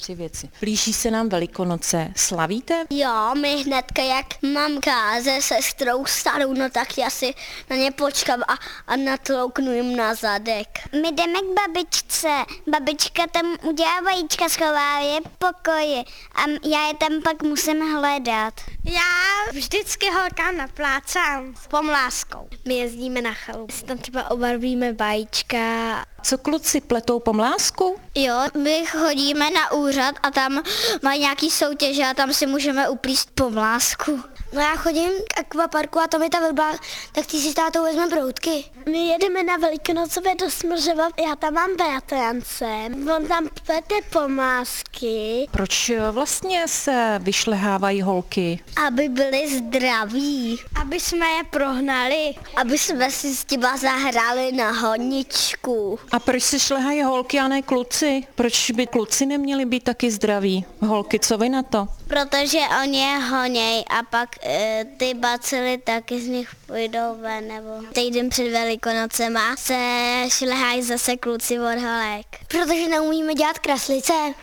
3 věci. Blíží se nám Velikonoce. Slavíte? Jo, my hnedka, jak mamka se sestrou starou, no tak já si na ně počkám a natlouknu jim na zadek. My jdeme k babičce. Babička tam udělá vajíčka, schová je v pokoji a já je tam pak musím hledat. Já vždycky holkám naplácám s pomláskou. My jezdíme na chalupu. Tam třeba obarvíme vajíčka. Co kluci pletou pomlásku? Jo, my chodíme na úřad a tam mají nějaký soutěže a tam si můžeme uplíst pomlásku. No já chodím k akvaparku a tam je ta vrba, tak ty si s tátou vezme broutky. My jedeme na Velikonocové do Smržova, já tam mám bratrance, on tam plete pomlásky. Proč vlastně se vyšlehávají holky? Aby byli zdraví, aby jsme je prohnali, aby jsme si s těma zahráli na honičku. A proč se šlehají holky a ne kluci? Proč by kluci neměli být taky zdraví? Holky, co vy na to? Protože oni je honěj a pak ty bacily taky z nich půjdou ven, nebo týden před Velikonocema se šlehají zase kluci od holek. Protože neumíme dělat kraslice.